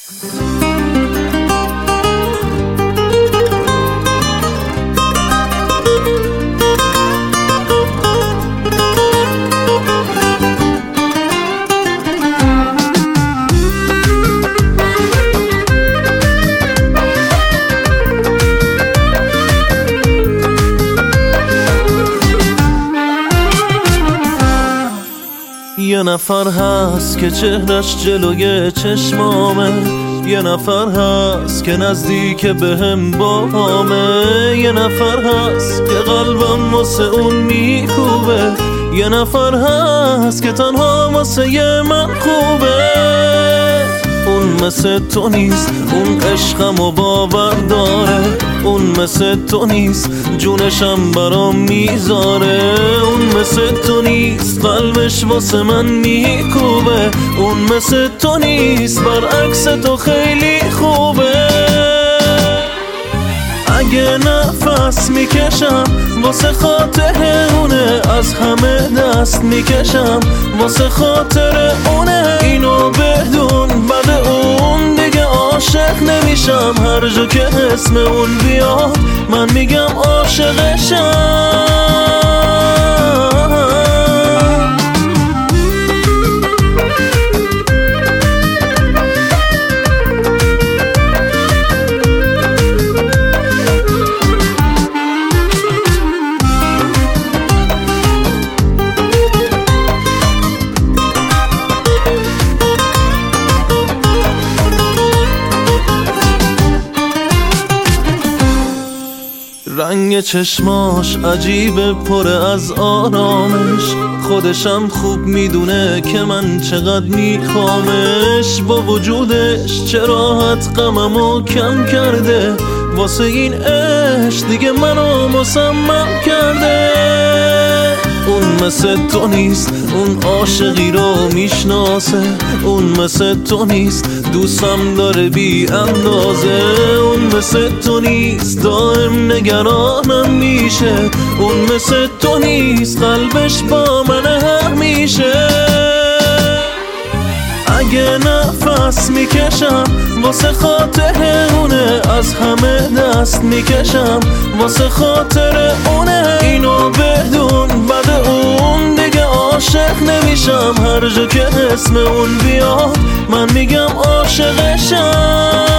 یه نفر هست که چهرش جلوی چشمامه، یه نفر هست که نزدیک بهم باهامه، یه نفر هست که قلبم واسه اون میکوبه، یه نفر هست که تنها واسه من خوبه. اون مثل تو نیست، اون عشقم و باور داره، اون مثل تو نیست، جونشم برام میذاره، اون مثل تو نیست، قلبش واسه من میکوبه، اون مثل تو نیست، برعکس تو خیلی خوبه. اگه نفس میکشم واسه خاطر اونه، از همه دست میکشم واسه خاطر اونه، اینو بدون بعد اون دیگه عاشق نمیشم، هر جا که اسم اون بیاد من میگم عاشقشم. رنگ چشماش عجیبه، پر از آرامش، خودشم خوب میدونه که من چقدر میخوامش، با وجودش چه راحت غممو کم کرده، واسه این عشق دیگه منو مصمم کرده. اون مثل تو نیست، اون عاشقی رو میشناسه، اون مثل تو نیست، دوستم داره بی اندازه، اون مثل تو نیست، دائم نگرانم میشه، اون مثل تو نیست، قلبش با من همیشه. اگه نفس میکشم واسه خاطر اونه، از همه دست میکشم واسه خاطر اونه، اینو بدون بعد اون دیگه عاشق نمیشم، هر جا که اسم اون بیاد من میگم عاشقشم.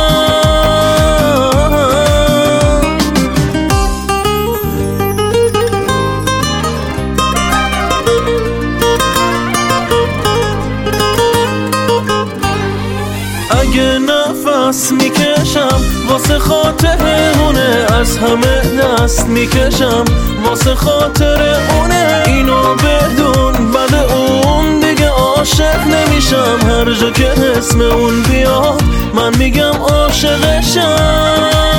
اگه نفس میکشم واسه خاطر اونه، از همه دست میکشم واسه خاطر اونه، اینو بدون بعد اون دیگه عاشق نمیشم، هر جا که اسم اون بیاد من میگم عاشقشم.